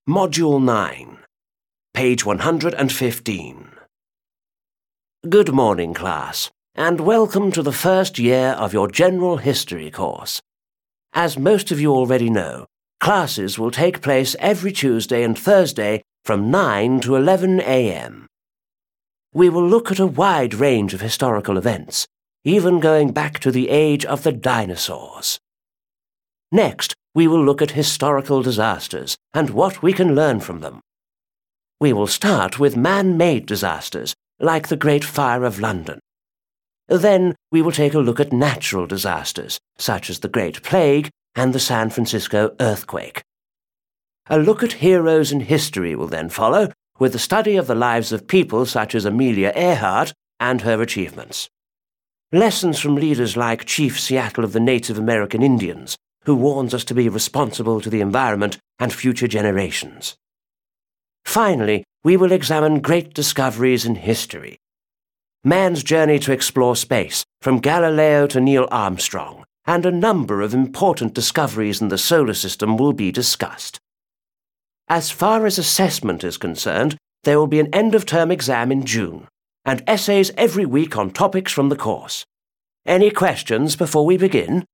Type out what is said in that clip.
Module 9, page 115. Good morning, class, and welcome to the first year of your General History course. As most of you already know, classes will take place every Tuesday and Thursday from 9 to 11 a.m. We will look at a wide range of historical events, even going back to the age of the dinosaurs. Next, we will look at historical disasters and what we can learn from them. We will start with man-made disasters, like the Great Fire of London. Then we will take a look at natural disasters, such as the Great Plague and the San Francisco earthquake. A look at heroes in history will then follow, with the study of the lives of people such as Amelia Earhart and her achievements. Lessons from leaders like Chief Seattle of the Native American Indians, who warns us to be responsible to the environment and future generations. Finally, we will examine great discoveries in history. Man's journey to explore space, from Galileo to Neil Armstrong, and a number of important discoveries in the solar system will be discussed. As far as assessment is concerned, there will be an end-of-term exam in June, and essays every week on topics from the course. Any questions before we begin?